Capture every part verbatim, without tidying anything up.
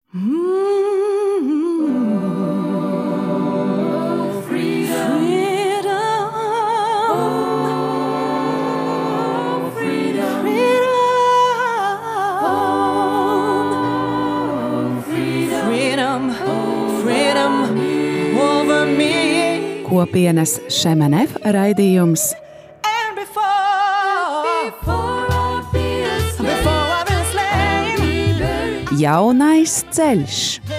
Kopienas Šemenef raidījums Jaunais ceļš.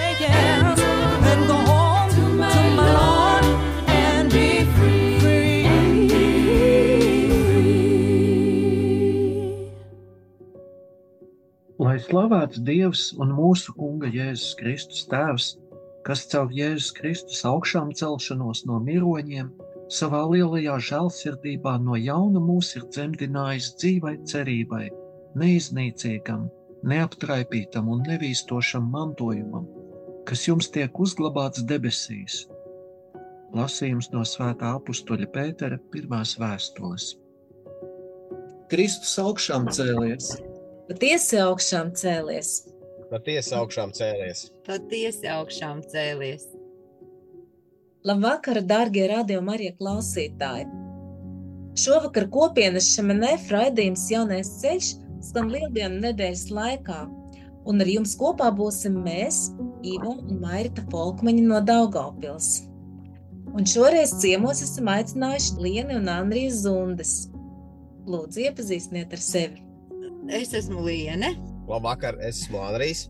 Lai slavēts Dievs un mūsu Kunga Jēzus Kristus Tēvs, kas caur Jēzus Kristus augšām celšanos no miroņiem, savā lielajā žēlsirdībā no jauna mūs ir dzemdinājis dzīvai cerībai, neiznīcīgam, neaptraipītam un nevīstošam mantojumam, kas jums tiek uzglabāts debesīs. Lasījums no svētā apustuļa Pētera pirmās vēstules. Kristus augšām cēlies. Patiesi augšām cēlies. Patiesi augšām cēlies. Patiesi augšām cēlies. Labvakar, dārgie Radio Marija klausītāji! Šovakar kopienas Šemenef raidījums Jaunais ceļš skan Lieldienu nedēļas laikā, un ar jums kopā būsim mēs, Ivo un Mairita Folkmeņi no Daugavpils. Un šoreiz ciemos esam aicinājuši Lieni un Andriju Zundes. Lūdzu, iepazīstiniet ar sevi. Es esmu Liene. Labvakar, es esmu Andrijs.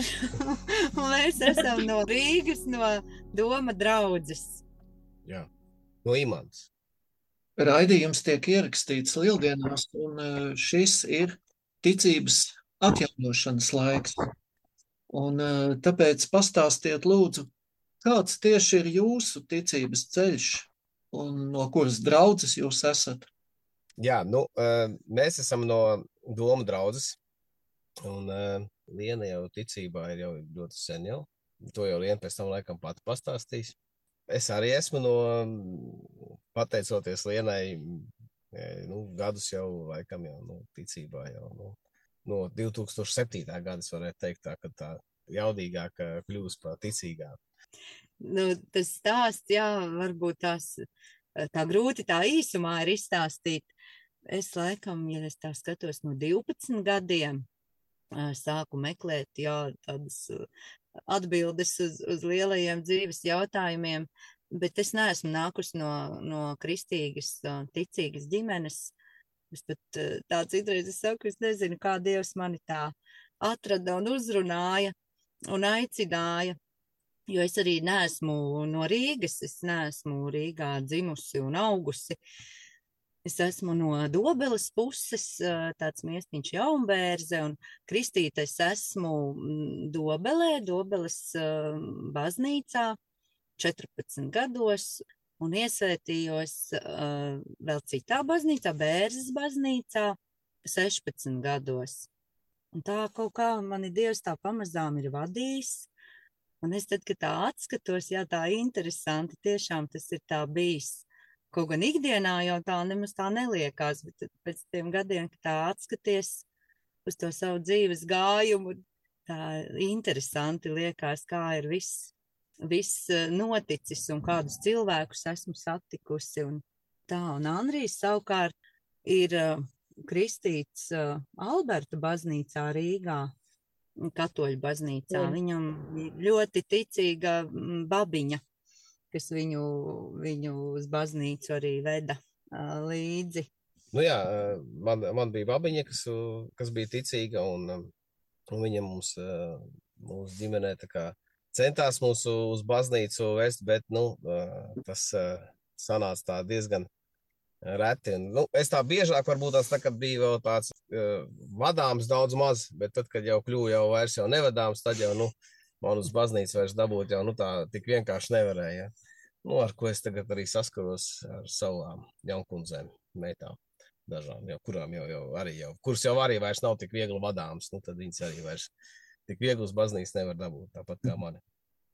Un mēs esam no Rīgas, no Doma draudzes. Jā, no Imantas. Raidījums tiek ierakstīts Lieldienās, un šis ir ticības atjaunošanas laiks. Un tāpēc pastāstiet lūdzu, kāds tieši ir jūsu ticības ceļš un no kuras draudzes jūs esat? Jā, nu, mēs esam no Doma draudzes. Un uh, Liena jau ticībā ir jau ļoti sen jau. To jau Liena pēc tam laikam pati pastāstīs. Es arī esmu no, pateicoties Lienai, nu, gadus jau laikam jau, nu, ticībā jau, nu, no divi tūkstoši septītā gadas varētu teikt tā, ka tā jaudīgāk kļūst par ticīgāk. Nu, tas stāsts, jā, varbūt tās, tā grūti tā īsumā ir izstāstīt. Es laikam, ja es tā skatos no divpadsmit gadiem, sāku meklēt, jā, tādas atbildes uz, uz lielajiem dzīves jautājumiem, bet es neesmu nākusi no, no kristīgas, ticīgas ģimenes. Es pat tā citreiz es saku, es nezinu, kā Dievs mani tā atrada un uzrunāja un aicināja, jo es arī neesmu no Rīgas, es neesmu Rīgā dzimusi un augusi. Es esmu no Dobeles puses, tāds miestiņš Jaunbērze, un kristītais esmu Dobelē, Dobeles baznīcā, četrpadsmit gados, un iesvētījos vēl citā baznīcā, Bērzes baznīcā, sešpadsmit gados. Un tā kaut kā mani Dievs tā pamazām ir vadījis, un es tad, kad tā atskatos, jā, tā interesanti, tiešām tas ir tā bijis. Kaut gan ikdienā jau tā nemaz tā neliekās, bet pēc tiem gadiem, kad tā atskaties uz to savu dzīves gājumu, tā interesanti liekas, kā ir viss, viss noticis un kādus cilvēkus esmu satikusi. Un tā, un Andrijs savukārt ir uh, kristīts uh, Alberta baznīcā Rīgā, katoļu baznīcā. Mm. Viņam ļoti ticīga babiņa, kas viņu, viņu uz baznīcu arī veda uh, līdzi. Nu jā, man, man bija babiņa, kas, kas bija ticīga, un, un viņa mums, mūsu ģimenē tā kā centās mūsu uz baznīcu vest, bet, nu, tas sanāca tā diezgan reti. Un, nu, es tā biežāk varbūt tās tā, kad bija vēl tāds uh, vadāms daudz maz, bet tad, kad jau kļuva jau vairs jau nevadāms, tad jau, nu, man uz baznīcu vairs dabūt jau, nu, tā tik vienkārši nevarēja. Nu, ar ko es tagad arī saskaros ar savām jaunkundzēm, meitām dažām, jau, kurām jau, jau arī jau, kuras jau arī vairs nav tik viegli vadāms, nu, tad viņas arī vairs tik viegli uz baznīcu nevar dabūt, tāpat kā mani.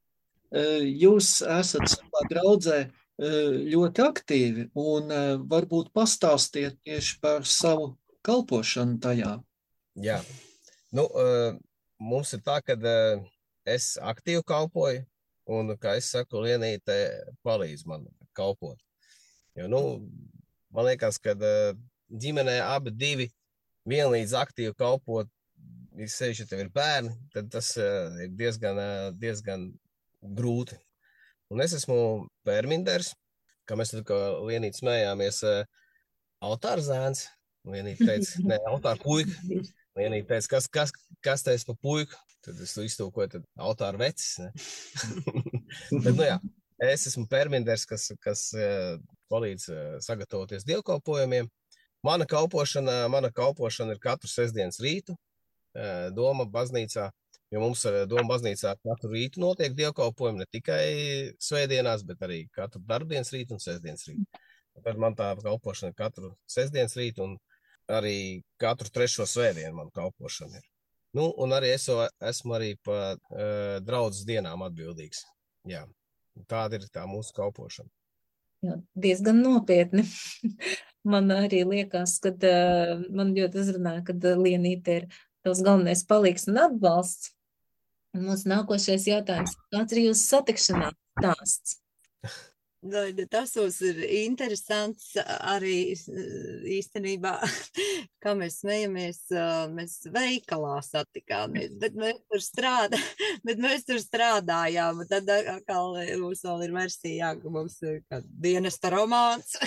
Jūs esat savā draudzē ļoti aktīvi un varbūt pastāstiet tieši par savu kalpošanu tajā. Jā, nu, mums ir tā, ka es aktīvi kalpoju, un, kā es saku, Lienīte palīdz man kalpot. Jo, nu, man liekas, ka ģimenē abi divi vienlīdz aktīvi kalpot, sevišķi, ja tev ir bērni, tad tas ir diezgan, diezgan grūti. Un es esmu pērminders, kā mēs tad, kā Lienīte smējāmies, altāra zēns. Lienīte teica, ne, altāra puika. Lienīte teica, kas, kas, kas teica pa puiku? Tad es to iztūkoju, tad altāra vecis. Ne? Bet, nu jā, es esmu pērminders, kas, kas palīdz sagatavoties dievkalpojumiem. Mana kalpošana, mana kalpošana ir katru sestdienas rītu Doma baznīcā, jo mums Doma baznīcā katru rītu notiek dievkalpojumi, ne tikai svētdienās, bet arī katru darbdienas rītu un sestdienas rītu. Tad man tā kalpošana ir katru sestdienas rītu un arī katru trešo svētdienu man kalpošana ir. Nu, un arī es esmu arī pa uh, draudzes dienām atbildīgs. Jā, tāda ir tā mūsu kalpošana. Jā, diezgan nopietni. Man arī liekas, ka uh, man ļoti uzrunāja, ka uh, Lienīte ir tavs galvenais palīgs un atbalsts. Un mūsu nākošais jautājums, kāds ir jūsu satikšanās stāsts? Tas mums ir interesants arī īstenībā, kā mēs smejamies, mēs veikalā satikāmies, bet mēs tur, strādā, bet mēs tur strādājām. Tad atkal mums vēl ir versija, ka mums ir dienesta romāns.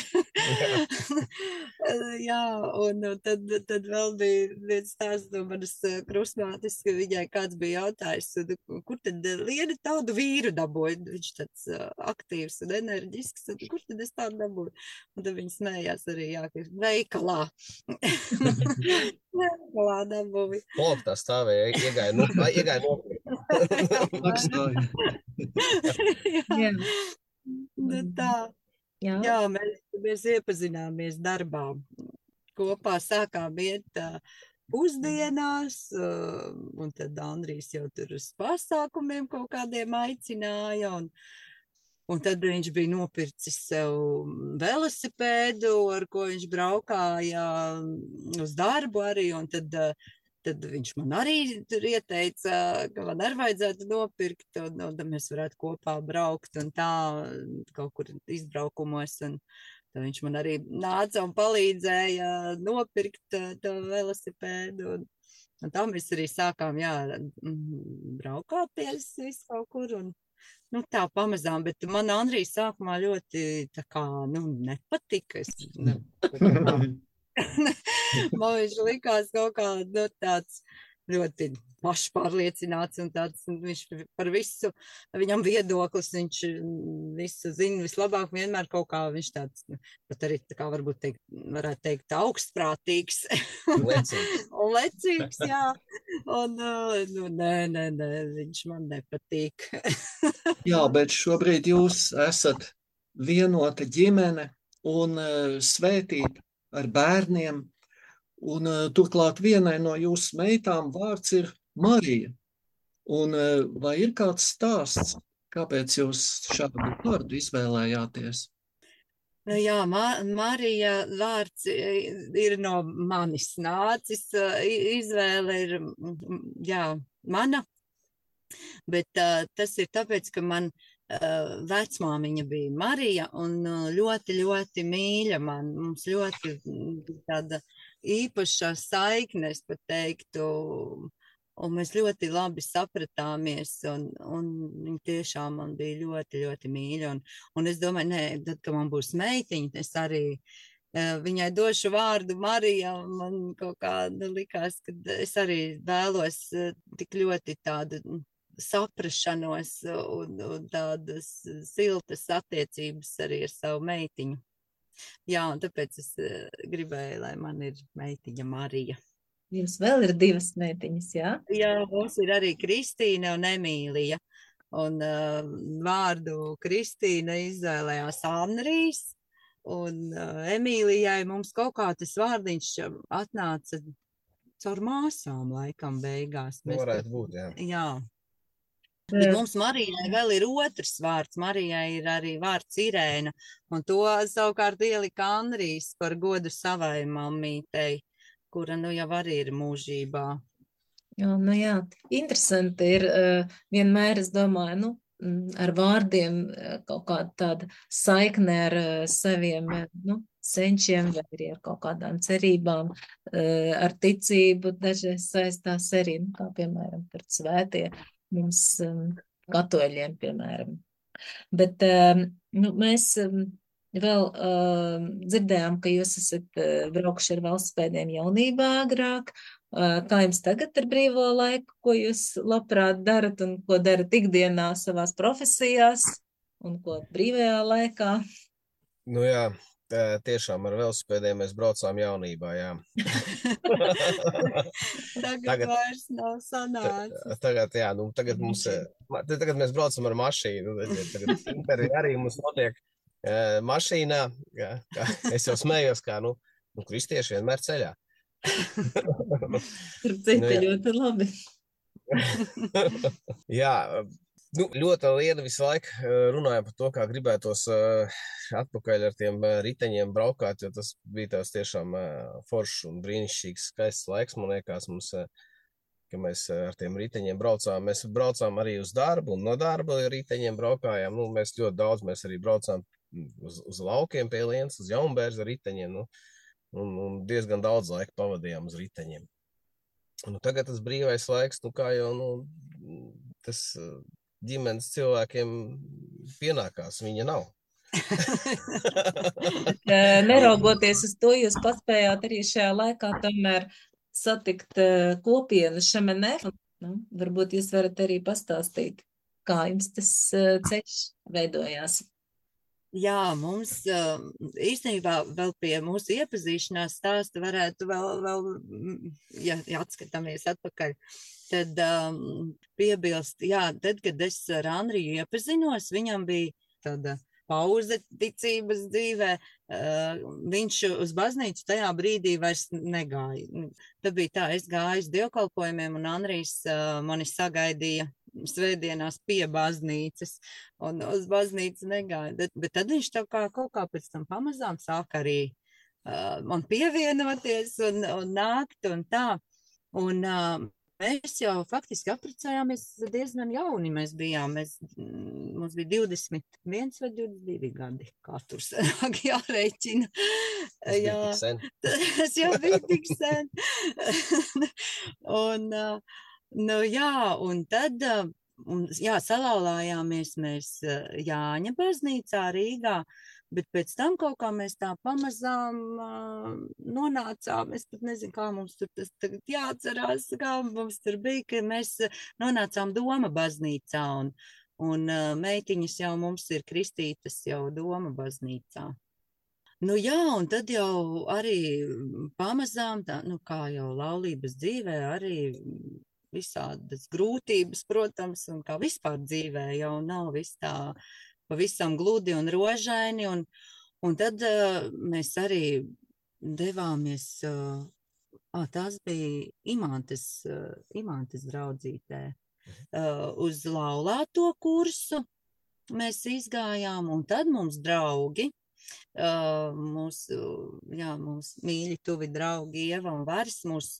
Jā, un tad, tad vēl bija viens stāsts no manas krustmātes, ka viņai kāds bija jautājis, kur tad Liena tādu vīru dabūja? Viņš tāds aktīvs un enerģisks. Kur tad es tādu dabūju? Un tad viņi smējās arī, jā, ka veikalā. Veikalā dabūju. Loktā stāvēja, iegāja no, iegāja no. Jā. Nu tā. Jā, jā mēs, mēs iepazināmies darbā. Kopā sākām iet uh, pusdienās, uh, un tad Andrijs jau tur uz pasākumiem kaut kādiem aicināja, un Un tad viņš bija nopircis sev velosipēdu, ar ko viņš braukāja uz darbu arī, un tad, tad viņš man arī tur ieteica, ka man arī vajadzētu nopirkt, un, un mēs varētu kopā braukt un tā kaut kur izbraukumos, un tad viņš man arī nāca un palīdzēja nopirkt to velosipēdu, un, un tā mēs arī sākām, jā, braukāties visu kaut kur, un nu, tā pamazām, bet man Andrijs sākumā ļoti tā kā, nu, nepatika. Es, ne, man viņš likās kaut kā, nu, tāds ļoti pašpārliecināts un tāds, un viņš par visu, viņam viedoklis, viņš visu zina vislabāk, vienmēr kaut kā viņš tāds, pat arī tā kā varbūt teikt, varētu teikt augstprātīgs. Lecīgs. Un lecīgs, jā. Un, nu, nē, nē, nē, viņš man nepatīk. Jā, bet šobrīd jūs esat vienota ģimene un uh, svētīta ar bērniem, un uh, turklāt vienai no jūsu meitām vārds ir Marija. Un uh, vai ir kāds stāsts, kāpēc jūs šādu vārdu izvēlējāties? Nu, jā, Ma Marija vārds ir no manis nācis, izvēle ir, jā, mana, bet uh, tas ir tāpēc, ka man uh, vecmāmiņa bija Marija un uh, ļoti, ļoti mīļa man, mums ļoti tāda īpaša saikne, es pat teiktu, un mēs ļoti labi sapratāmies, un, un viņa tiešām man bija ļoti, ļoti mīļa, un, un es domāju, nē, tad, kad man būs meitiņa, es arī uh, viņai došu vārdu Marija, un man kaut kā likās, ka es arī vēlos uh, tik ļoti tādu saprašanos un, un tādas siltas attiecības arī ar savu meitiņu. Jā, un tāpēc es uh, gribēju, lai man ir meitiņa Marija. Jums vēl ir divas meitiņas, jā? Jā, mums ir arī Kristīna un Emīlija. Un uh, vārdu Kristīna izvēlējās Andrijs, un uh, Emīlijai mums kaut kā tas vārdiņš atnāca caur māsām laikam beigās. Mēs varētu būt, jā. Jā. Bet mums Marijai vēl ir otrs vārds. Marijai ir arī vārds Irēna, un to savukārt ielika Andrijs par godu savai mammītei, kura nu jau arī ir mūžībā. Jā, nu jā, interesanti ir, uh, vienmēr es domāju, nu, ar vārdiem kaut kāda tāda saikne ar uh, saviem, nu, senčiem vai arī ar kaut kādām cerībām, uh, ar ticību dažreiz saistās arī, nu, kā piemēram, par svētie mums um, katoļiem, piemēram. Bet, um, nu, mēs um, vēl uh, dzirdējām, ka jūs esat uh, braukuši ar valstspēdiem jaunībā agrāk. Uh, kā jums tagad ar brīvo laiku, ko jūs labprāt darat un ko darat ikdienā savās profesijās un ko brīvajā laikā? Nu jā, tā, tiešām ar velosipēdiem mēs braucām jaunībā, jā. Tagad, Tagad- vairs nav sanācis. Tagad, jā, nu, tagad mums, ma- tagad mēs braucam ar mašīnu. Tagad intervija arī mums notiek eh, mašīnā. Jā, kā, es jau smējos, kā, nu, nu kristieši vienmēr ceļā. Tur cita Nu jā. ļoti labi. Jā, nu, ļoti liela visu laiku eh, runāja par to, kā gribētos eh, atpakaļ ar tiem eh, riteņiem braukāt, jo tas bija tās tiešām eh, foršs un brīnišķīgs, skaists laiks, man liekas, mums, eh, ka mēs eh, ar tiem riteņiem braucām. Mēs braucām arī uz darbu, un no darba ar riteņiem braukājām. Nu, mēs ļoti daudz, mēs arī braucām uz, uz laukiem pie Lienas, uz Jaunbērzu ar riteņiem, nu, un, un diezgan daudz laika pavadījām uz riteņiem. Nu, tagad tas brīvais laiks, nu, kā jau, nu, tas eh, ģimenes cilvēkiem pienākās, viņa nav. Eh, Neraugoties uz to, jūs paspējāt arī šajā laikā tomēr satikt eh, kopienu Šemenef. Nu, varbūt jūs varat arī pastāstīt, kā jums tas eh, ceļš veidojās. Jā, mums uh, īstenībā vēl pie mūsu iepazīšanās stāsta varētu vēl, vēl mm, ja, ja atskatāmies atpakaļ, tad um, piebilst, jā, tad, kad es ar Andriju iepazinos, viņam bija tāda pauze ticības dzīvē, uh, viņš uz baznīcu tajā brīdī vairs negāja. Tad bija tā, es gāju uz dievkalpojumiem un Andrijs uh, mani sagaidīja svētdienās pie baznīcas, un uz baznīcu negāja. Bet, bet tad viņš tā kā kaut kā pēc tam pamazām sāk arī uh, man pievienoties un, un nākt un tā. Un uh, mēs jau faktiski apprecējāmies diezgan jauni. Mēs bijām, mēs, mums bija divdesmit viens vai divdesmit divi gadi, kā tur sanāk jārēķina. Tas bija Jā. tik sen. Tas jau bija tik sen. un, uh, nu jā, un tad, uh, un, jā, salauzāmies mēs uh, Jāņa baznīcā Rīgā, bet pēc tam kaut kā mēs tā pamazām uh, nonācām, es pat nezinu, kā mums tur tas tagad jāatcerās, kā mums tur bija, ka mēs uh, nonācām Doma baznīcā, un, un uh, meitiņas jau mums ir kristītas jau Doma baznīcā. Nu jā, un tad jau arī pamazām, tā, nu kā jau laulības dzīvē, arī visādas grūtības, protams, un kā vispār dzīvē jau nav viss tā pavisam gludi un rožaini, un, un tad uh, mēs arī devāmies, uh, ah, tās bija Imantes, uh, Imantes draudzītē, uh, uz laulāto kursu mēs izgājām, un tad mums draugi, uh, mūsu, jā, mūsu mīļi tuvi draugi Ieva un Varis mūs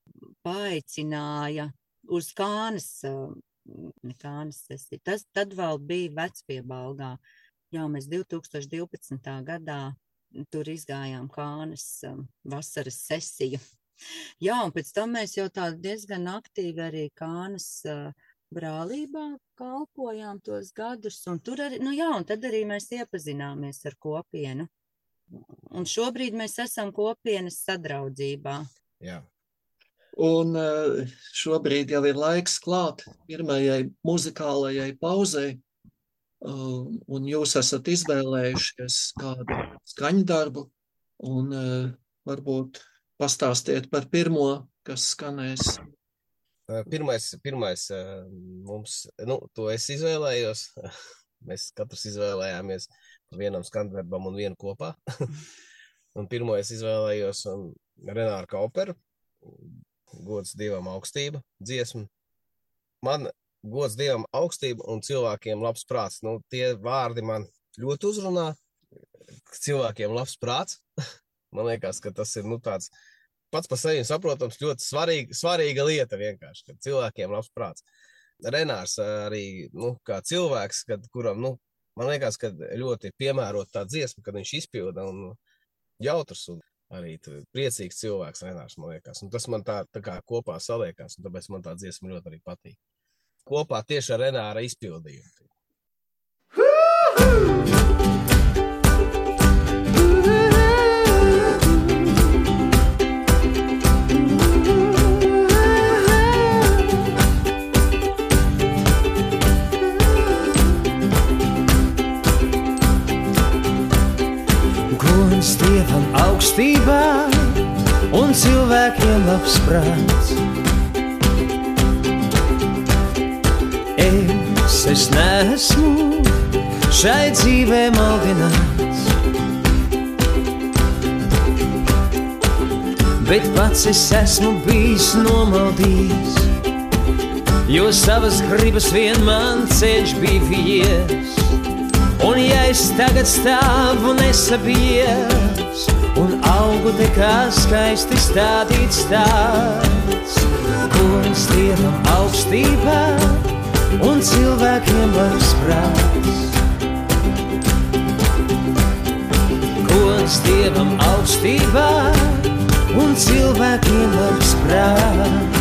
paaicināja uz Kānes, uh, Kānes sesiju. Tas tad vēl bija Vecpiebalgā. Jā, mēs divi tūkstoši divpadsmitā gadā tur izgājām Kānes um, vasaras sesiju. Jā, un pēc tam mēs jau tā diezgan aktīvi arī Kānes uh, brālībā kalpojām tos gadus, un tur arī, nu jā, un tad arī mēs iepazināmies ar kopienu. Un šobrīd mēs esam kopienas sadraudzībā. Jā. Un uh, šobrīd jau ir laiks klāt pirmajai muzikālajai pauzei, uh, un jūs esat izvēlējušies kādu skaņdarbu, un uh, varbūt pastāstiet par pirmo, kas skanēs. Uh, Pirmais, pirmais uh, mums, nu, to es izvēlējos. Mēs katrs izvēlējāmies par vienam skandarbam un vienu kopā. Un pirmo es izvēlējos um, Renāru Kauperu, Gods Dievam augstība dziesmu. Man gods Dievam augstība un cilvēkiem labs prāts. Nu, tie vārdi man ļoti uzrunā. Cilvēkiem labs prāts. Man liekas, ka tas ir, nu, tāds pats par sevi saprotams ļoti svarīga, svarīga lieta vienkārši, kad cilvēkiem labs prāts. Renārs arī, nu, kā cilvēks, kad, kuram, nu, man liekas, ka ļoti piemērot tā dziesma, kad viņš izpilda un jautrs un arī priecīgs cilvēks Renārs, man liekas. Un tas man tā, tā kā kopā saliekās, un tāpēc man tā dziesma ļoti arī patīk. Kopā tieši ar Renāra izpildījumu. Gods Dievam augstībā un cilvēkiem labs prāts. Es, es neesmu šai dzīvē maldināts, bet pats es esmu bijis nomaldījis, jo savas gribas vien man ceļš bija vies. Un ja es tagad stāvu nesabies un augu te kā skaisti stādīts tāds, gods Dievam augstībā un cilvēkiem labs prāts. Gods Dievam augstībā un cilvēkiem labs prāts.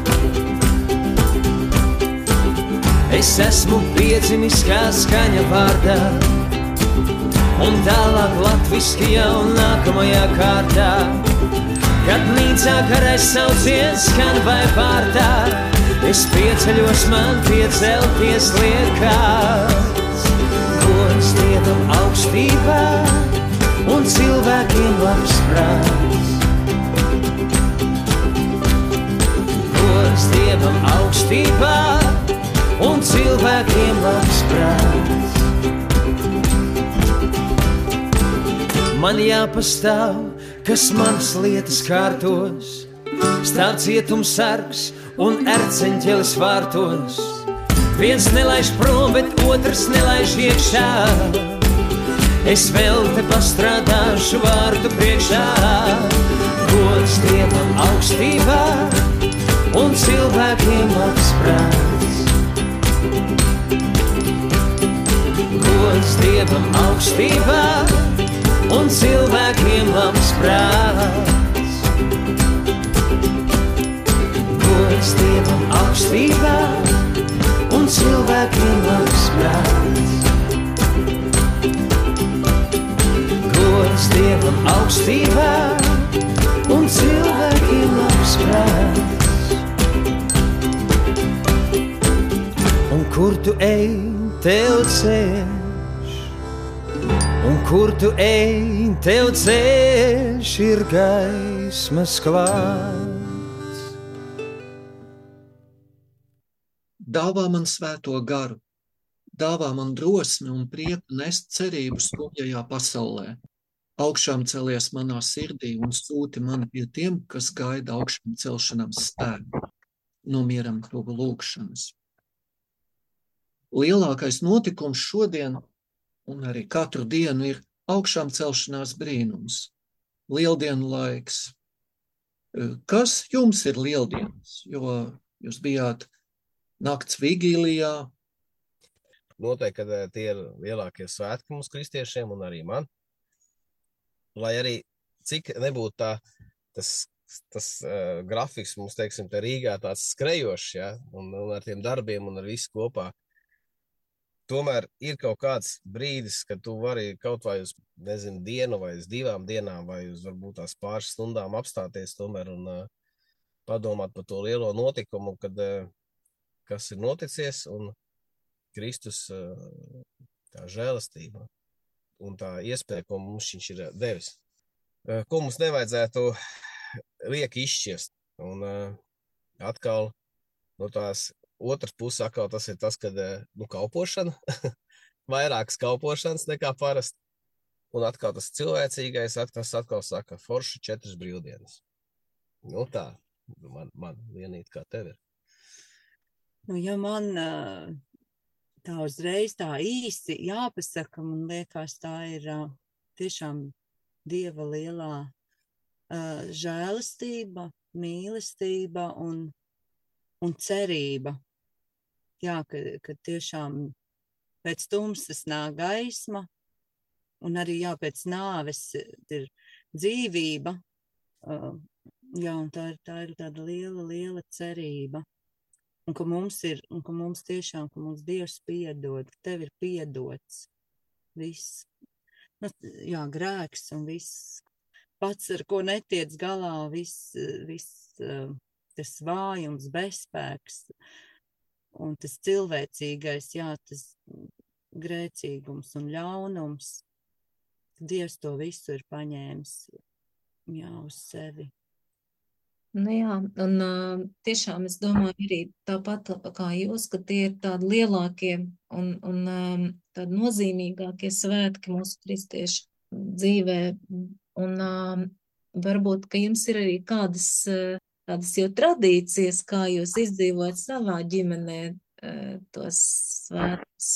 Es esmu piedzimis kā skaņa vārdā, un tālāk latviski jau nākamajā kārtā, kad mīcā karais sauciens skan vai vārtā, es pieceļos man piecelties liekas. Gods Dievam augstībā un cilvēkiem labs prāts. Gods Dievam augstībā un cilvēkiem labs prāts. Man jāpastāv, kas manas lietas kārtos, stāv cietumsargs un erceņķelis vārtos. Viens nelaiž prom, bet otrs nelaiž iekšā. Es vēl te pastrādāšu vārdu priekšā. Gods Dievam augstībā un cilvēkiem labs prāts. Gods Dievam augstībā un cilvēkiem labs prāts. Gods Dievam augstībā un cilvēkiem labs prāts. Gods Dievam augstībā un cilvēkiem labs prāts. Un kur tu ej, tev ceļš, un kur tu ej, tev ceļš ir gaismas klāts. Dāvā man svēto garu, dāvā man drosmi un prieku nest cerību skumjajā pasaulē. Augšām celies manā sirdī un sūti mani pie tiem, kas gaida augšām celšanās spēku, no mieram tuvu lūgšanas. Lielākais notikums šodien un arī katru dienu ir augšām celšanās brīnums, lieldienu laiks. Kas jums ir lieldienas? Jo jūs bijāt nakts vigīlijā. Noteikti, ka tie ir lielākie svētki mums kristiešiem un arī man. Lai arī cik nebūtu tā, tas, tas uh, grafiks mums, teiksim, te Rīgā tāds skrejošs, ja, un, un ar tiem darbiem un ar visu kopā. Tomēr ir kaut kāds brīdis, kad tu vari kaut vai uz, nezinu, dienu vai uz divām dienām vai uz varbūt tās pāris stundām apstāties tomēr un uh, padomāt par to lielo notikumu, kad, uh, kas ir noticies un Kristus uh, tā žēlastība un tā iespēja, ko mums viņš ir devis. Uh, ko mums nevajadzētu lieki izšķiest. Un uh, atkal no tās otrs puses atkal tas ir tas, kad nu, kalpošana, vairākas kalpošanas nekā parasti. Un atkal tas cilvēcīgais, tas atkal saka, forši četras brīvdienas. Nu tā, man, man vienīt kā tev ir. Nu, ja man tā uzreiz tā īsti jāpasaka, man liekas, tā ir tiešām Dieva lielā uh, žēlastība, mīlestība un, un cerība. Jā, ka, ka tiešām pēc tumsas nāk gaisma, un arī jā, pēc nāves ir dzīvība. Uh, jā, un tā ir, tā ir tāda liela, liela cerība. Un ka mums ir, un ka mums tiešām, ka mums Dievs piedod, ka tev ir piedots viss. Nu, jā, grēks un viss, pats, ar ko netiec galā, viss, viss uh, tas vājums, bezspēks. Un tas cilvēcīgais, jā, tas grēcīgums un ļaunums, Dievs to visu ir paņēmis, jā, uz sevi. Nu jā, un uh, tiešām es domāju arī tāpat kā jūs, ka tie ir tādi lielākie un, un um, tādi nozīmīgākie svētki mūsu kristiešu dzīvē. Un um, varbūt, ka jums ir arī kādas uh, tādas jau tradīcijas, kā jūs izdzīvojat savā ģimenē uh, tos svētkus.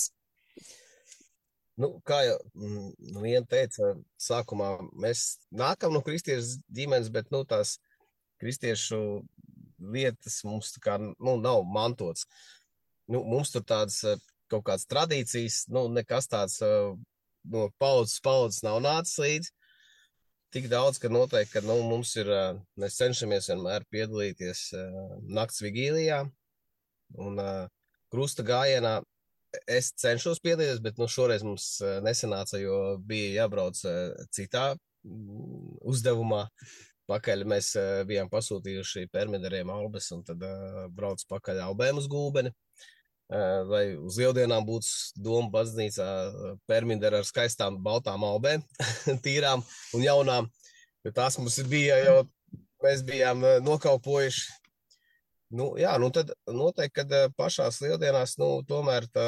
Nu, kā jau nu, viena teica, sākumā mēs nākam no kristiešu ģimenes, bet nu, tās kristiešu lietas mums tā kā nu, nav mantots. Nu, mums tur tādas kaut kādas tradīcijas, nu, nekas tāds no paudzes paudzes nav nācis līdzi. Tik daudz, ka noteikti, ka nu, mums ir, mēs cenšamies vienmēr piedalīties nakts vigīlijā un krusta gājienā. Es cenšos piedalīties, bet nu, šoreiz mums nesanāca, jo bija jābrauc citā uzdevumā. Pakaļ mēs uh, bijām pasūtījuši permideriem albes un tad uh, brauc pakaļ albēm uz Gulbeni. Uh, lai uz lieldienām būtu doma baznīcā uh, permideri ar skaistām baltām albēm, tīrām un jaunām. Jo tās mums bija jau, mēs bijām uh, nokalpojuši. Nu, jā, nu tad noteikti, kad uh, pašās lieldienās, nu, tomēr tā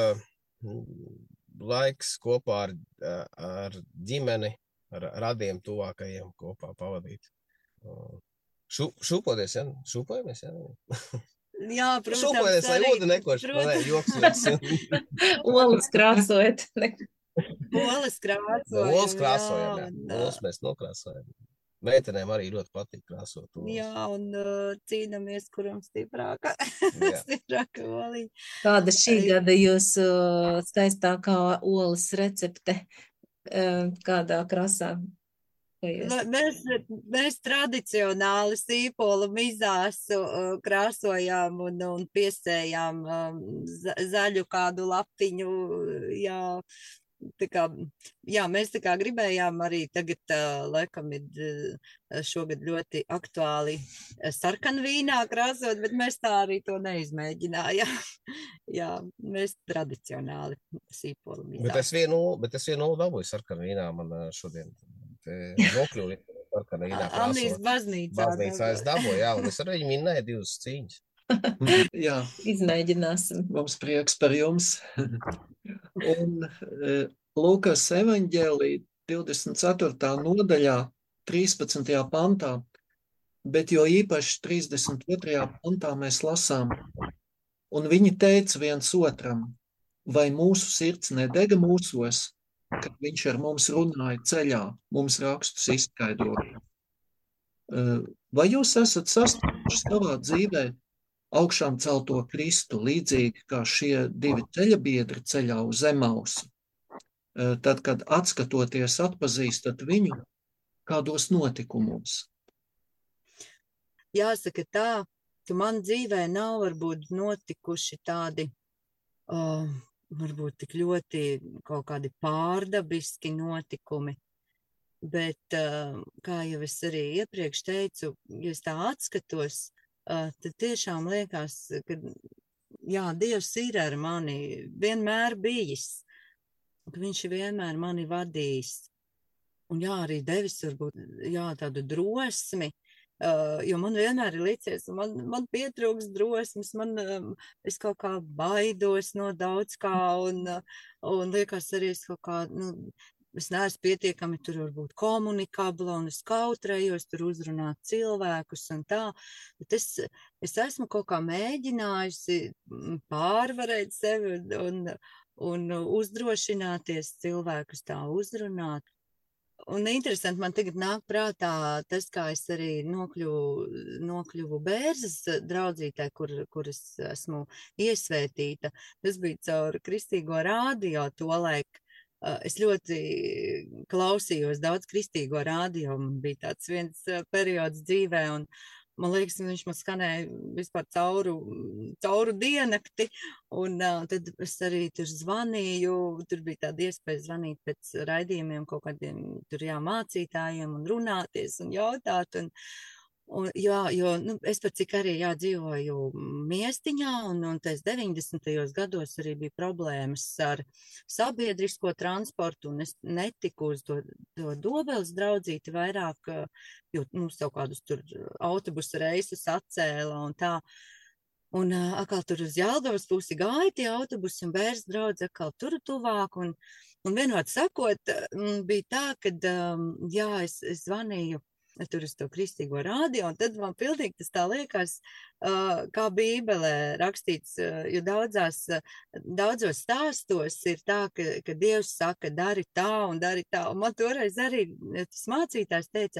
laiks kopā ar, uh, ar ģimeni, ar radiem tuvākajiem kopā pavadīt. Šu, šūpoties, ja? Šūpojamies, ja? Jā, protams. Šūpojamies, lai ūdeni nekoši. Nē, joks. Olas krāsojat. Olas krāsojam. Olas krāsojam, jā. Olas mēs nokrāsojam. Meitenēm arī ļoti patīk krāsot olas. Jā, un uh, cīnamies, kuram stiprāka. stiprāka oliņa. Kāda šī gada jūsu skaistākā olas recepte? Kādā krāsā? Mēs, mēs tradicionāli sīpolu mizās uh, krāsojām un, un piesējām um, zaļu kādu lapiņu, jā, tā kā, jā, mēs tā kā gribējām arī tagad, uh, laikam, ir uh, šogad ļoti aktuāli sarkanvīnā krāsot, bet mēs tā arī to neizmēģinājām. Jā, mēs tradicionāli sīpolu mizās. Bet es vienu, bet es vienu dabūju sarkanvīnā man šodien. Nokļuvi sarkanvīnā krāsot. Annijas baznīcā. Baznīcā es dabūju, jā, un es ar viņu minēju divas cīņas. Jā, izmēģināsim. Mums prieks par jums. Un Lūkas evaņģēlī divdesmit ceturtā nodaļā, trīspadsmitajā pantā, bet jo īpaši trīsdesmit otrajā pantā mēs lasām, un viņi teica viens otram, vai mūsu sirds nedega mūsos, kad viņš ar mums runāja ceļā, mums rakstus izskaidroja. Vai jūs esat sastapuši savā dzīvē augšām celto Kristu, līdzīgi kā šie divi ceļabiedri ceļā uz Emausu? Tad, kad atskatoties atpazīstat viņu, kādos notikumos? Jāsaka tā, ka man dzīvē nav varbūt notikuši tādi uh, varbūt tik ļoti kaut kādi pārdabiski notikumi, bet, kā jau es arī iepriekš teicu, ja es tā atskatos, tad tiešām liekas, ka, jā, Dievs ir ar mani vienmēr bijis, ka viņš ir vienmēr mani vadījis, un jā, arī devis varbūt, jā, tādu drosmi, Uh, jo man vienmēr ir licies, man, man pietrūks drosmes, man, um, es kaut kā baidos no daudz kā, un, un liekas arī es kaut kā, nu, es neesmu pietiekami tur varbūt komunikabla, un es kautrējos tur uzrunāt cilvēkus un tā, bet es, es esmu kaut kā mēģinājusi pārvarēt sevi un, un uzdrošināties cilvēkus tā uzrunāt. un interesanti, man tagad nāk prātā tas, kā es arī nokļuvu, nokļuvu Bērzes draudzītē, kur, kur es esmu iesvētīta. Tas bija caur Kristīgo rādio tolaik. Es ļoti klausījos daudz Kristīgo rādio, man bija tāds viens periods dzīvē, un man liekas, viņš man skanēja vispār cauru, cauru diennakti, un uh, tad es arī tur zvanīju, tur bija tāda iespēja zvanīt pēc raidījumiem kaut kādiem tur jā, mācītājiem un runāties un jautāt, un, un jā, jo, nu, es par cik arī jā, dzīvoju Miestiņā, un, un tais deviņdesmitajos gados arī bija problēmas ar sabiedrisko transportu, un es netiku uz to, to Dobeles draudzīti vairāk, jo mums jau kādus tur autobusu reisus atcēla un tā. Un uh, atkal tur uz Jelgavas pusi gāja tie autobusi un Bērzes draudze atkal tur tuvāk. Un, un vienot sakot, bija tā, kad um, jā, es, es zvanīju tur uz to Kristīgo rādio, un tad man pildīgi tas tā liekas, uh, kā Bībelē rakstīts, uh, jo daudzās, uh, daudzos stāstos ir tā, ka, ka Dievs saka, dari tā un dari tā. Un man toreiz arī tas mācītājs teica,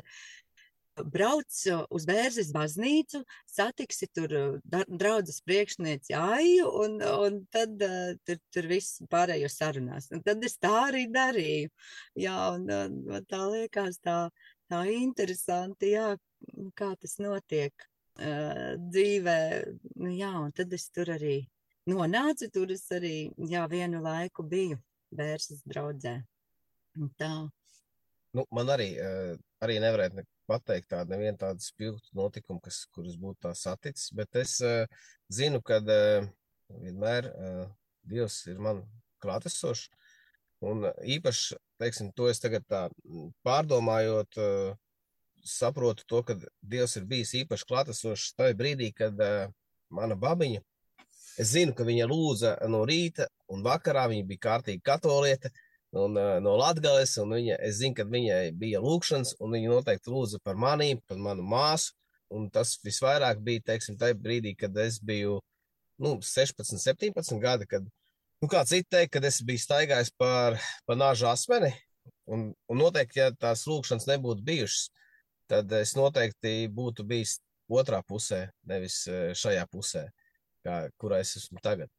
brauc uz Bērzes baznīcu, satiksi tur draudzes priekšnieci Aiju, un, un tad uh, tur, tur viss pārējo sarunās. Un tad es tā arī darīju. Jā, un, un tā liekas tā, tā interesanti, jā, kā tas notiek uh, dzīvē. Jā, un tad es tur arī nonācu, tur es arī, jā, vienu laiku biju Bērzes draudzē. Un tā. Nu, man arī, uh, arī nevarētu pateikt tādu nevienu tādu spilgtu notikumu, kas, kurus būtu tā saticis, bet es uh, zinu, kad uh, vienmēr uh, Dievs ir man klātesošs, un īpaši, teiksim, to es tagad tā pārdomājot, uh, saprotu to, ka Dievs ir bijis īpaši klātesošs tajā brīdī, kad uh, mana babiņa, es zinu, ka viņa lūdza no rīta un vakarā, viņa bija kārtīgi katoliete, un uh, no Latgales, un viņa, es zinu, kad viņai bija lūkšanas, un viņa noteikti lūdza par manīm, par manu māsu, un tas visvairāk bija, teiksim, tajā brīdī, kad es biju, nu, sešpadsmit, septiņpadsmit gadi, kad, nu, kā citi teikt, kad es biju staigājis par, par nāžu asmeni, un, un noteikti, ja tās lūkšanas nebūtu bijušas, tad es noteikti būtu bijis otrā pusē, nevis šajā pusē, kā, kurā es esmu tagad.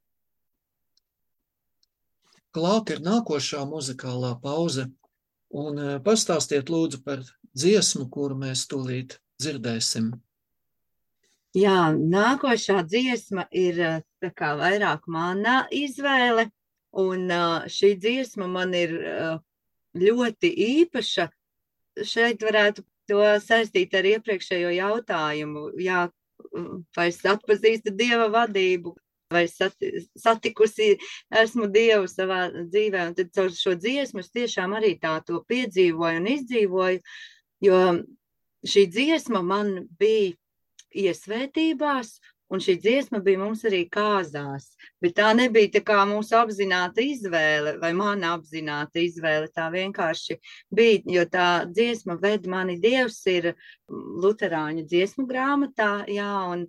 Klāt ir nākošā muzikālā pauze, un pastāstiet lūdzu par dziesmu, kuru mēs tūlīt dzirdēsim. Jā, nākošā dziesma ir tā kā vairāk mana izvēle, un šī dziesma man ir ļoti īpaša. Šeit varētu to saistīt ar iepriekšējo jautājumu, jā, vai es atpazīstu Dieva vadību, vai satikusi esmu Dievu savā dzīvē, un tad caur šo dziesmu es tiešām arī tā to piedzīvoju un izdzīvoju, jo šī dziesma man bija iesvētībās, un šī dziesma bija mums arī kāzās, bet tā nebija tā kā mūsu apzināta izvēle, vai mana apzināta izvēle, tā vienkārši bija, jo tā dziesma ved mani Dievs ir luterāņu dziesmu grāmatā, jā, un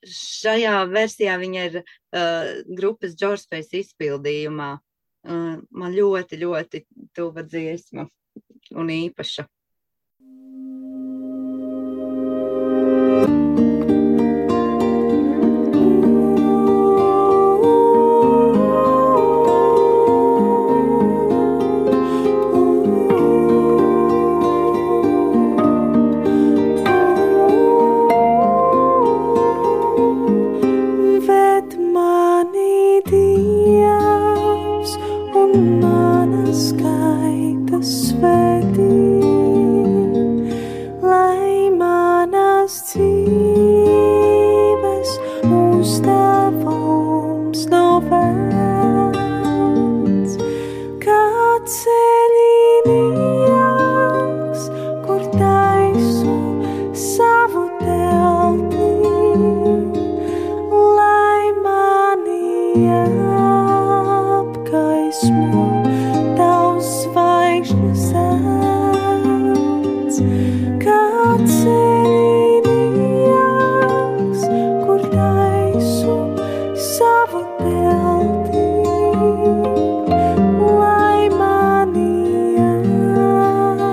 šajā versijā viņa ir uh, grupas Džorspace izpildījumā. Uh, man ļoti, ļoti tuva dziesma un īpaša. Lai mani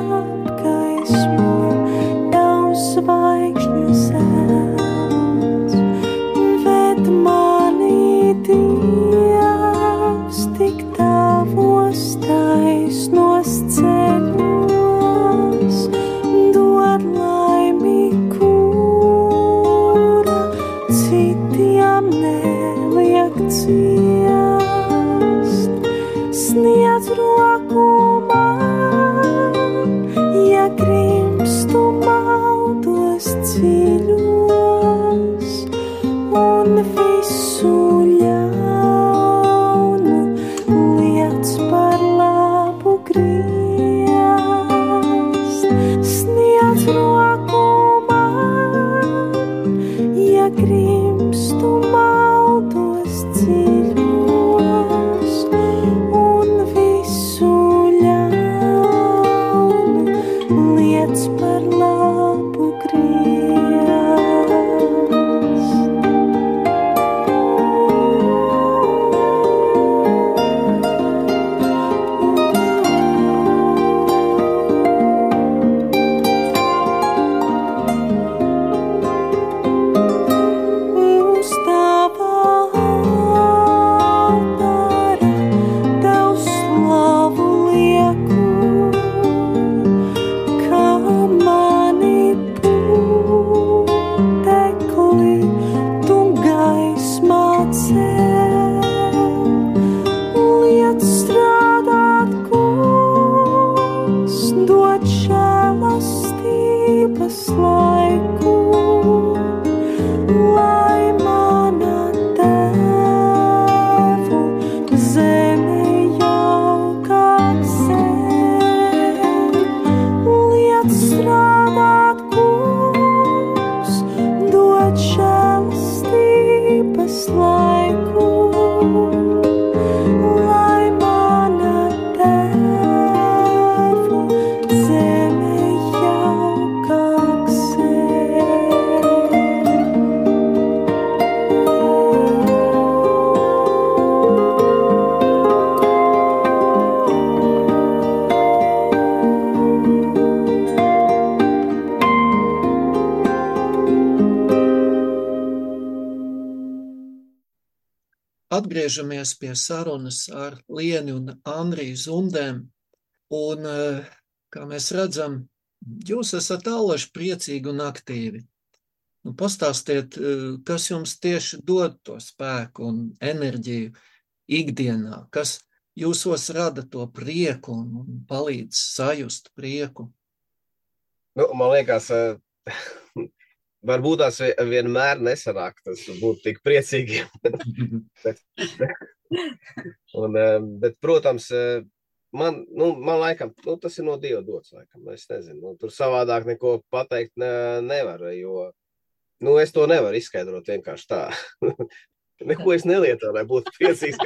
atgriežamies pie sarunas ar Lieni un Andriju Zundēm, un, kā mēs redzam, jūs esat allaži priecīgi un aktīvi. Nu, pastāstiet, kas jums tieši dod to spēku un enerģiju ikdienā, kas jūsos rada to prieku un palīdz sajust prieku? Nu, man liekas, varbūt tās vienmēr nesanāk, tas būt tik priecīgiem. bet, un, bet, protams, man, nu, man laikam, nu, tas ir no Dieva dots, laikam, es nezinu, nu, tur savādāk neko pateikt ne, nevar, jo, nu, es to nevaru izskaidrot vienkārši tā. Neko es nelietoju, lai būtu priecīgs.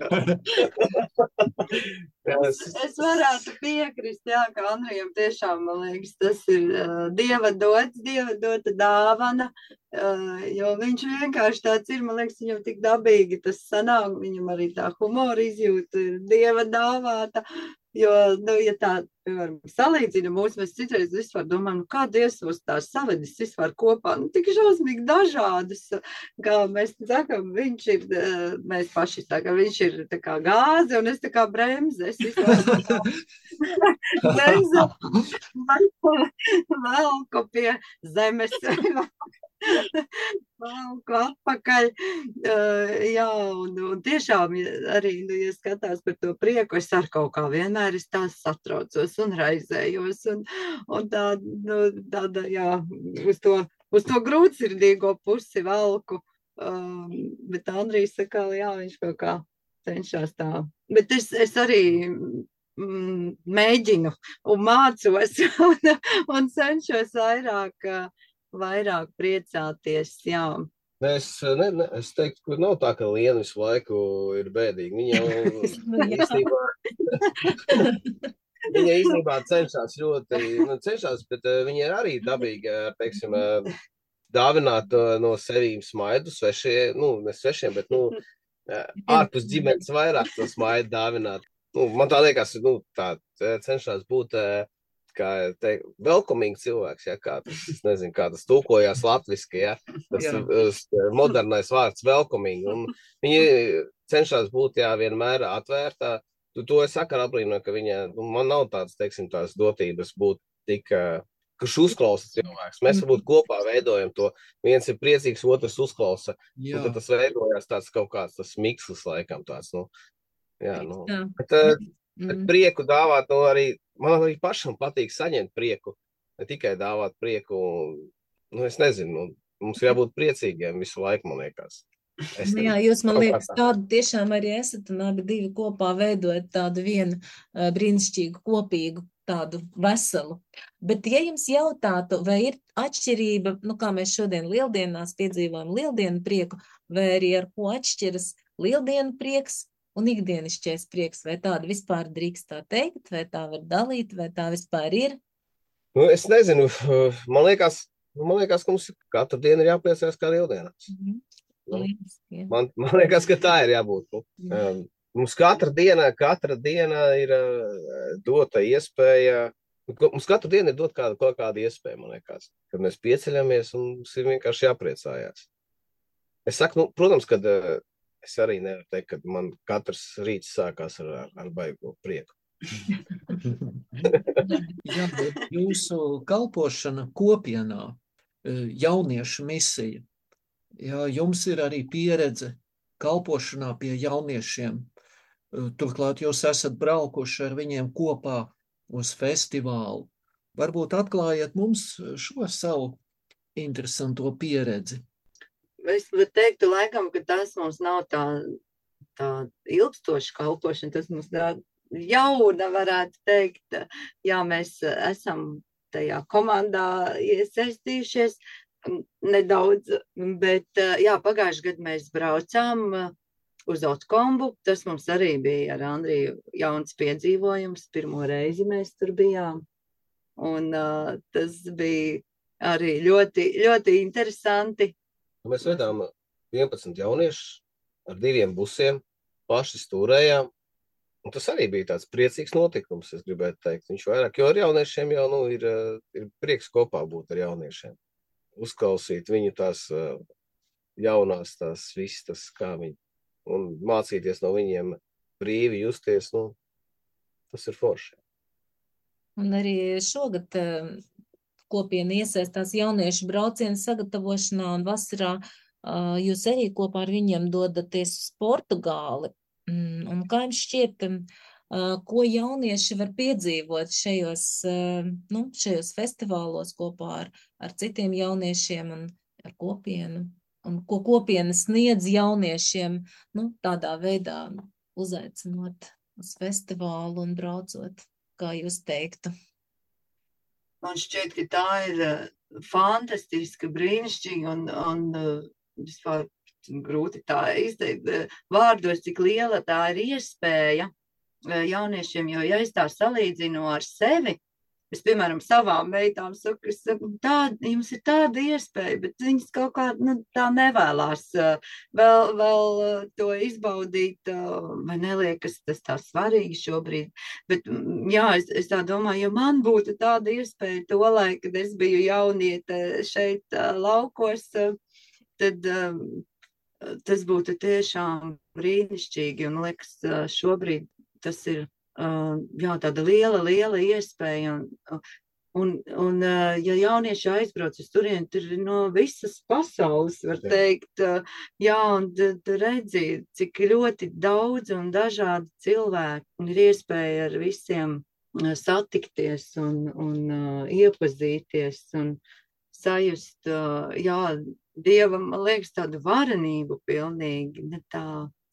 es, es varētu piekrist, jā, ka Andrijam tiešām, man liekas, tas ir uh, Dieva dots, Dieva dota dāvana, uh, jo viņš vienkārši tāds ir, man liekas, viņam tik dabīgi tas sanāk, viņam arī tā humora izjūta ir Dieva dāvāta, jo, nu, ja tā, piemēram, salīdzina mūs, mēs citreiz vispār domājam, nu, kā Dievs mūs tās savedis vispār kopā, nu, tik žausmīgi dažādas, kā mēs sakam, viņš ir, mēs paši sakam, viņš ir tā kā gāze un es tā kā bremze, es vispār tā kā bremze, velku pie zemes, velku atpakaļ, uh, jā, un, un tiešām arī, nu, ja skatās par to prieku, es ar kaut kā vienmēr es tās satraucos un raizējos, un, un tā, nu, tāda, jā, uz to, uz to grūtsirdīgo pusi velku, um, bet Andrijs saka, jā, viņš kaut kā cenšas tā, bet es, es arī mm, mēģinu un mācos un, un cenšos vairāk, vairāk priecāties, jā. Es, ne, ne, es teiktu, ka nav tā, ka Liena visu laiku ir bēdīga. Viņa jau īstenībā, viņa īstenībā cenšas ļoti, nu, cenšas, bet uh, viņa ir arī dabīga, teiksim, uh, dāvināt uh, no sevīm smaidu svešie, nu, ne svešiem, bet, nu, uh, ārpus ģimenes vairāk to smaidu dāvināt. Nu, man tā liekas, nu, tā cenšas būt uh, kā teikt, welcoming cilvēks, ja, kā tas, es nezinu, kā tas tūkojās latviski, ja, tas jā. Modernais vārds welcoming, un viņi cenšas būt, jā, vienmēr atvērtā, tu to es saku ar abrīnoju, ka viņa, nu, man nav tāds, teiksim, tās dotības būt tik, kurš uzklausa cilvēks, mēs varbūt kopā veidojam to, viens ir priecīgs, otrs uzklausa, jā. Un tad tas veidojās tāds kaut kāds, tas mikslis laikam tāds, nu, jā, nu, jā. Bet, bet prieku dāvāt, nu, arī man arī pašam patīk saņemt prieku, ne tikai dāvāt prieku, nu, es nezinu, mums jābūt priecīgiem visu laiku, man liekas. Es Jā, jūs, man liekas, tādu tiešām arī esat, un abi divi kopā veidojat tādu vienu uh, brīnišķīgu, kopīgu, tādu veselu. Bet, ja jums jautātu, vai ir atšķirība, nu, kā mēs šodien lieldienās piedzīvojam lieldienu prieku, vai arī ar ko atšķiras lieldienu prieks un ikdienišķais prieks, vai tāda vispār drīkst tā teikt, vai tā var dalīt, vai tā vispār ir? Nu, es nezinu, man liekas, man liekas, ka mums katru dienu ir jāpriecājas kā lieldienās. Mm-hmm. Nu, man, man liekas, ka tā ir jābūt. Nu, mm-hmm. Mums katra diena, katra diena ir uh, dota iespēja, mums katru dienu ir dot kāda, kaut kāda iespēja, man liekas, kad mēs pieceļamies un mums ir vienkārši jāpriecājās. Es saku, nu, protams, kad uh, es arī nevaru teikt, ka man katrs rīts sākās ar, ar, ar baigo prieku. Jā, bet jūsu kalpošana kopienā, jauniešu misija, jā, jums ir arī pieredze kalpošanā pie jauniešiem. Turklāt jūs esat braukuši ar viņiem kopā uz festivālu. Varbūt atklājiet mums šo savu interesanto pieredzi. Es teiktu, laikam, ka tas mums nav tā, tā ilgstoša kalpošana, tas mums tā jauna, varētu teikt. Jā, mēs esam tajā komandā iesaistījušies nedaudz, bet jā, pagājuši gadu mēs braucām uz Otkombu, tas mums arī bija ar Andriju jauns piedzīvojums, pirmo reizi mēs tur bijām, un uh, tas bija arī ļoti, ļoti interesanti. Mēs vedām vienpadsmit jauniešus ar diviem busiem, paši stūrējām, un tas arī bija tāds priecīgs notikums, es gribētu teikt. Viņš vairāk, jo ar jauniešiem jau, nu, ir, ir prieks kopā būt ar jauniešiem. Uzklausīt viņu tās jaunās, tās viss, tas, kā viņi, un mācīties no viņiem brīvi justies, nu, tas ir forši. Un arī šogad kopiena iesaistās jauniešu braucienu sagatavošanā un vasarā jūs arī kopā ar viņiem dodaties uz Portugāli. Un kā jums šķiet, ko jaunieši var piedzīvot šajos, nu, šajos festivālos kopā ar, ar citiem jauniešiem un ar kopienu? Un ko kopiena sniedz jauniešiem, nu, tādā veidā uzaicinot uz festivālu un braucot, kā jūs teiktu? Man šķiet, ka tā ir fantastiska, brīnišķīga un, un vispār grūti tā izteikt vārdos, cik liela tā ir iespēja jauniešiem, jo ja es tā salīdzinu ar sevi, es, piemēram, savām meitām saku, es saku, tā, jums ir tāda iespēja, bet viņas kaut kā, nu, tā nevēlās vēl, vēl to izbaudīt, vai neliekas tas tā svarīgi šobrīd. Bet, jā, es, es tā domāju, ja man būtu tāda iespēja to laiku, kad es biju jauniete šeit laukos, tad tas būtu tiešām brīnišķīgi, un liekas, šobrīd tas ir jā, tāda liela, liela iespēja, un, un, un ja jaunieši aizbrauc uz turieni, tur no visas pasaules, var teikt, jā, un tu redzi, cik ļoti daudz un dažādi cilvēki, un ir iespēja ar visiem satikties un, un iepazīties, un sajust, jā, Dievam, man liekas, tādu varenību pilnīgi, ne tā.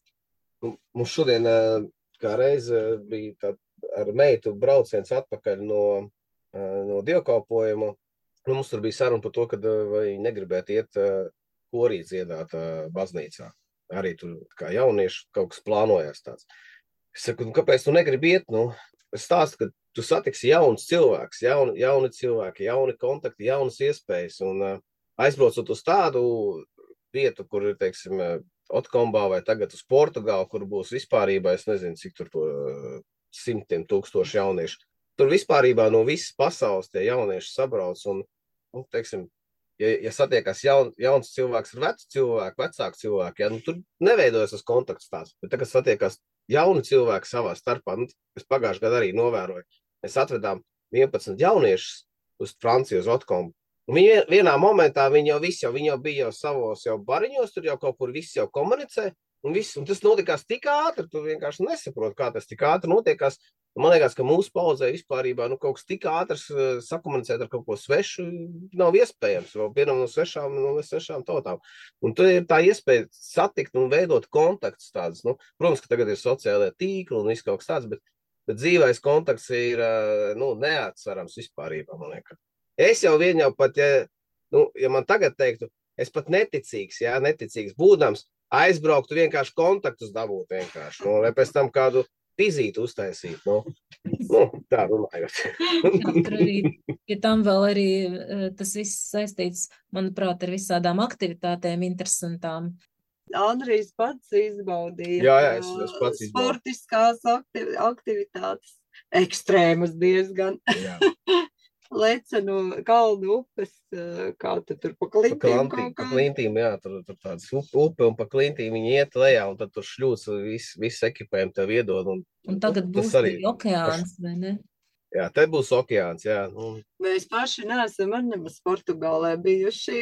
Mums šodien kā reize bija tā, ar meitu brauciens atpakaļ no, no dievkalpojuma. Nu, mums tur bija saruna par to, ka vai negribētu iet korī dziedāt baznīcā. Arī tur kā jaunieši kaut kas plānojās tāds. Es saku, nu, kāpēc tu negribi iet? Nu, es stāstu, ka tu satiksi jauns cilvēks, jauni, jauni cilvēki, jauni kontakti, jaunas iespējas. Un aizbraucot uz tādu vietu, kur ir, teiksim, Otkombā vai tagad uz Portugālu, kur būs vispārībā, es nezinu, cik tur to simtiem tūkstoši jauniešu. Tur vispārībā no visas pasaules tie jaunieši sabrauc un, nu, teiksim, ja, ja satiekās jaun, jauns cilvēks ar vecu cilvēku, vecāku cilvēku, ja, nu, tur neveidojas tas kontakts tāds. Bet tagad satiekās jauni cilvēki savā starpā, nu, es pagājušajā gadā arī novēroju. Mēs atvedām vienpadsmit jauniešus uz Franciju, uz Otkombu. Un viņi vienā momentā viņi jau visi jau, viņi jau bija jau savos jau bariņos, tur jau kaut kur visi jau komunicē, un, viss, un tas notikās tik ātri, tu vienkārši nesaproti, kā tas tik ātri notiekās. Man liekas, ka mūsu paudzē vispārībā, nu, kaut kas tik ātrs sakomunicēt ar kaut ko svešu nav iespējams, vēl vienam no svešām, no svešām tautām. Un tur ir tā iespēja satikt un veidot kontaktus tādas, nu, protams, ka tagad ir sociālajā tīkli un viss kaut kas tāds, bet, bet dzīvais kontakts ir, nu, neatsverams vispārībā, man liekas. Es jau vien jau pat, ja, nu, ja man tagad teiktu, es pat neticīgs, jā, neticīgs būdams, aizbrauktu vienkārši kontaktus dabūt vienkārši, nu, vai pēc tam kādu vizīti uztaisīt, nu, nu tā runājot. Tur arī, ja tam vēl arī tas viss saistīts, manuprāt, ar visādām aktivitātēm interesantām. Andrijs pats izbaudīja. Jā, jā, es, es pats izbaudīju. Sportiskās aktiv aktivitātes, ekstrēmas diezgan. Jā. Leca no kalnu upes, kā tu tur pa klintīm pa kaut kā. Pa klintīm, jā, tur, tur tāds upe un pa klintīm viņi iet lejā, un tad tur šļūts viss vis ekipējumu tev iedod. Un, un tagad būs arī okeāns, vai ne? Jā, te būs okeāns, jā. Un... Mēs paši neesam ar nemaz Portugālē bijuši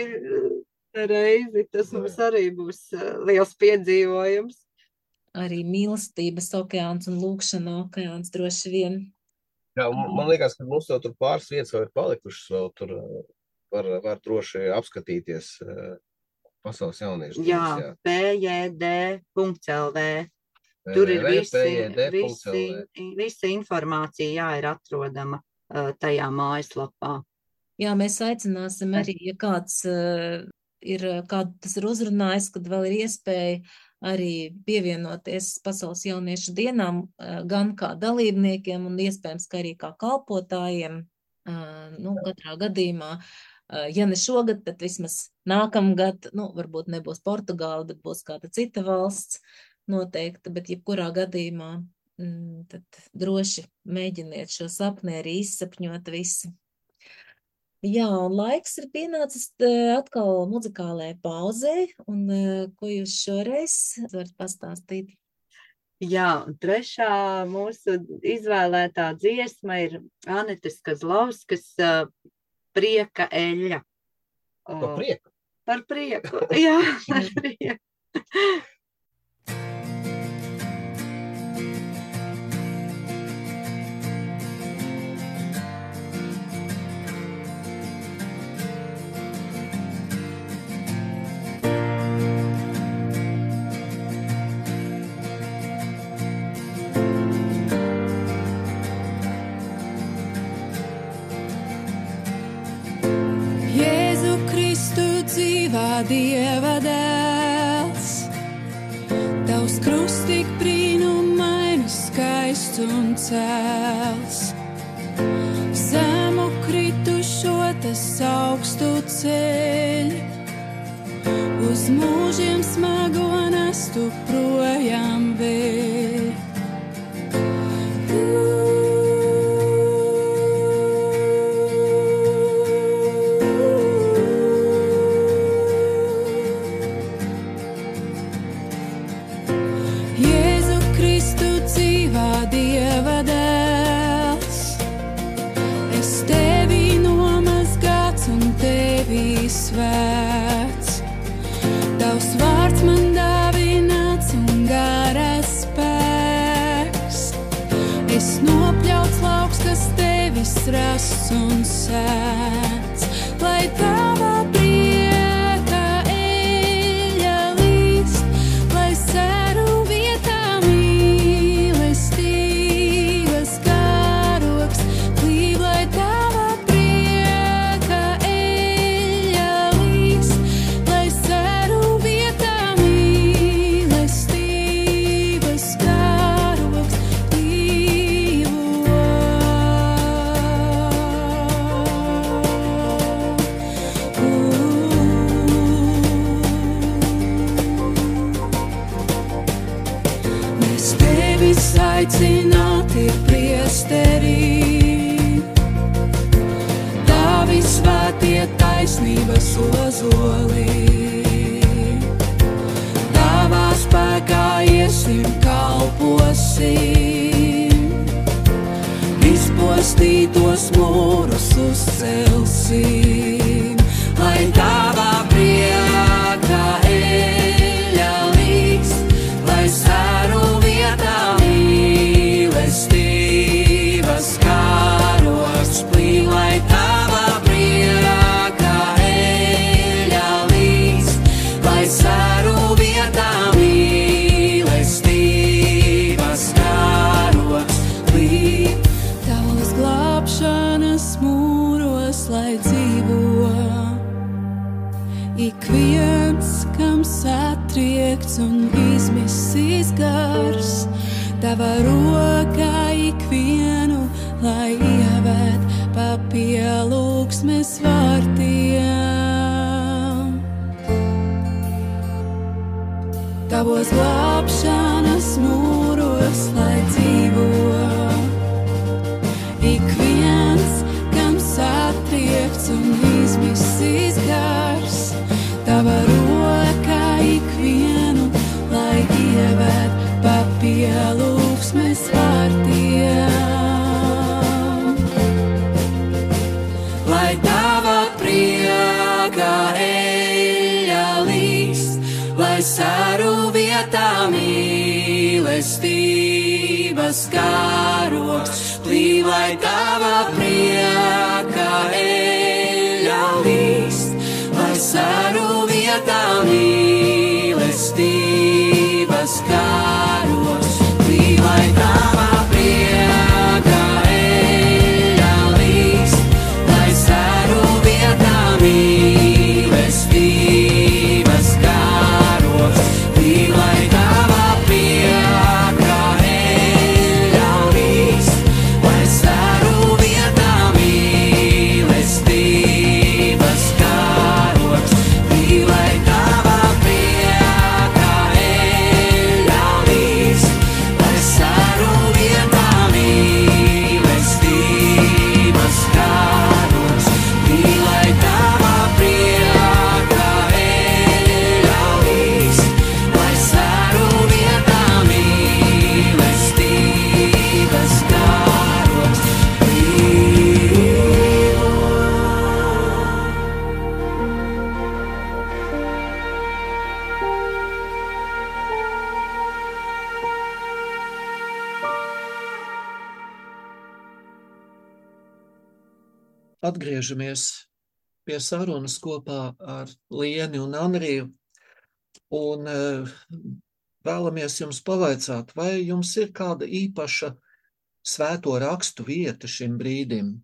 reizi, tas mums arī būs liels piedzīvojums. Arī mīlestības okeāns un lūkšana okeāns droši vien. Jā, man liekas, ka mums jau tur pāris vietas vēl ir palikušas, vēl tur var, var droši apskatīties pasaules jauniešu. Jā, jā. P J D punkts L V. Tur ir visi, visi, visa informācija, jā, ir atrodama tajā mājaslapā. Jā, mēs aicināsim arī, ja kāds ir, kādu tas ir uzrunājis, kad vēl ir iespēja arī pievienoties pasaules jauniešu dienām, gan kā dalībniekiem un iespējams, ka arī kā kalpotājiem, nu, katrā gadījumā, ja ne šogad, tad vismaz nākamgad, nu, varbūt nebūs Portugāla, bet būs kāda cita valsts noteikti, bet jebkurā gadījumā, tad droši mēģiniet šo sapni arī izsapņot visi. Jā, un laiks ir pienācis atkal muzikālajai pauzei, un ko jūs šoreiz varat pastāstīt? Jā, un trešā mūsu izvēlētā dziesma ir Anetes Kazlauskas Prieka eļļa. Par prieku? Par prieku, jā, par prieku. Dieva dēls, tavs krusts tik brīnumains, skaists un cēls. Zemu kritušo tas augstu ceļ, uz mūžiem smago nastu projām vēl. Svēts, tavs vārds man dāvināts un garas spēks. Es nopļauts lauks, kas tevis rasts un sēts, lai tava prieka eļļa līst, lai sēru vietā mīlestības karoks plīv, lai tava aicināti priesterī, tavi svētie taisnības ozolī. Tavā spēkā iesim, kalposim, izpostītos mūrus uzcelsim, lai tavā prieka eļļa līst, lai sēru vietā mīlestības karoks plīv, lai tava prieka eļļa līst, lai sēru vietā mīlestības karoks plīv. Tavas glābšanas mūros, lai dzīvo ik viens, kam satriekts un izmisīs gars. Tava rokā ikvienu, lai ieved pa pielūgsmes vārtiem. Tavos glābšanas mūros, lai dzīvo ik viens, kam satriekts un izmisīs gars. Tava rokā ikvienu, lai ieved pa pielūgsmes vārtiem. Lai tava prieka eļļa līst, lai sēru vietā mīlestības karoks plīv, lai tava prieka eļļa līst, lai sēru vietā mīlestības karoks plīv, lai tava prieka eļļa līst, lai sēru vietā mīlestības karoks plīv, lai tava prieka eļļa līst, lai sēru vietā mīlestības karoks plīv, lai tava atgriežamies pie sarunas kopā ar Lieni un Anriju un vēlamies jums pavaicāt, vai jums ir kāda īpaša svēto rakstu vieta šim brīdim?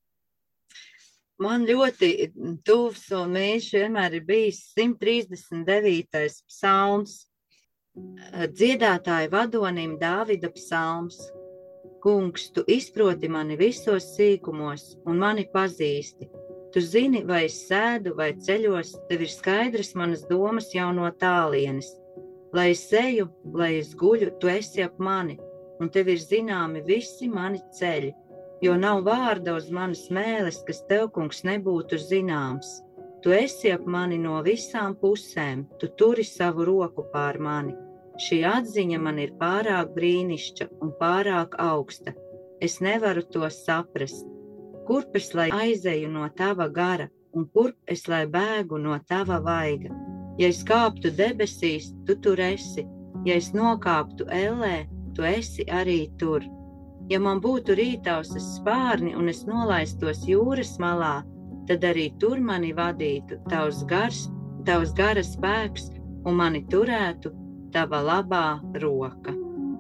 Man ļoti tuvs un mīļš vienmēr ir bijis simt trīsdesmit devītais psalms, dziedātāja vadonim Dāvida psalms. Kungs, tu izproti mani visos sīkumos un mani pazīsti. Tu zini, vai es sēdu vai ceļos, tev ir skaidrs manas domas jau no tālienes. Lai es eju, lai es guļu, tu esi ap mani, un tev ir zināmi visi mani ceļi, jo nav vārda uz manas mēles, kas tev, kungs, nebūtu zināms. Tu esi ap mani no visām pusēm, tu turi savu roku pār mani. Šī atziņa man ir pārāk brīnišķa un pārāk augsta. Es nevaru to saprast. Kurp es lai aizeju no tava gara, un kurp es lai bēgu no tava vaiga? Ja es kāptu debesīs, tu tur esi. Ja es nokāptu ellē, tu esi arī tur. Ja man būtu rītausas spārni un es nolaistos jūras malā, tad arī tur mani vadītu tavs gars, tavs gara spēks un mani turētu tava labā roka.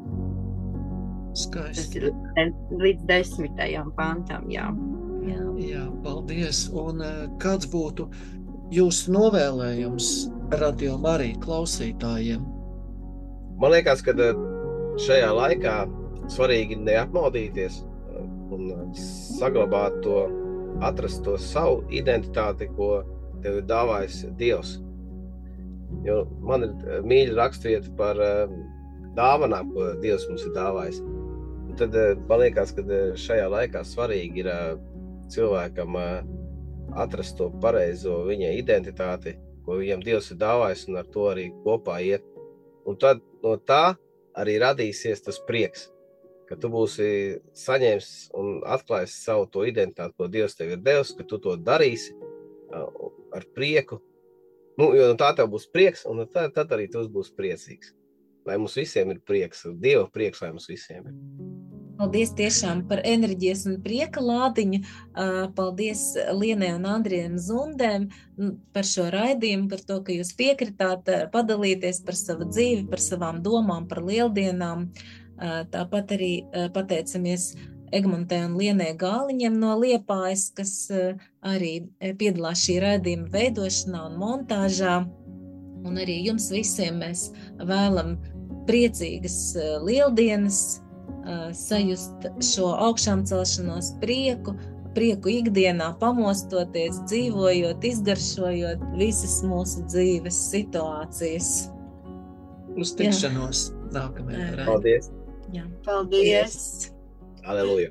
Skaisti. Tas ir līdz desmitajam pantam, jā. Jā. Jā, paldies. Un kāds būtu jūsu novēlējums Radio Marija klausītājiem? Man liekas, ka šajā laikā svarīgi neapmaldīties un saglabāt to, atrast to savu identitāti, ko tev ir dāvājis Dievs. Jo man ir mīļa rakstvieta par dāvanām, ko Dievs mums ir dāvājis. Un tad man liekas, ka šajā laikā svarīgi ir cilvēkam atrast to pareizo viņa identitāti, ko viņam Dievs ir dāvājis, un ar to arī kopā iet. Un tad no tā arī radīsies tas prieks, ka tu būsi saņēmis un atklājis savu to identitāti, ko Dievs tev ir devis, ka tu to darīsi ar prieku. Nu, jo tā tev būs prieks, un tad, tad arī tu būs priecīgs. Lai mums visiem ir prieks, Dieva prieks, lai mums visiem ir. Paldies tiešām par enerģijas un prieka lādiņu. Paldies Lienai un Andrijam Zundēm par šo raidījumu, par to, ka jūs piekritāt padalīties par savu dzīvi, par savām domām, par lieldienām. Tāpat arī pateicamies Egmontē un Lienai Gāliņiem no Liepājas, kas arī piedalās šī raidījuma veidošanā un montāžā. Un arī jums visiem mēs vēlam priecīgas lieldienas, sajust šo augšām celšanos prieku, prieku ikdienā, pamostoties, dzīvojot, izgaršojot visas mūsu dzīves situācijas. Uz tikšanos nākamajā raidījumā. Paldies! Jā. Paldies! Aleluja!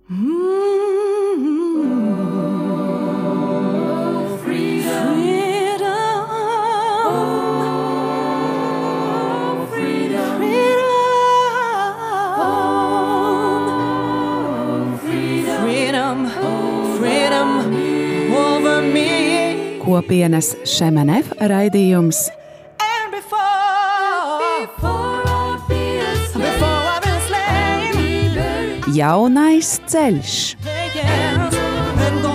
Kopienas Šemenef raidījums. Jaunais ceļš.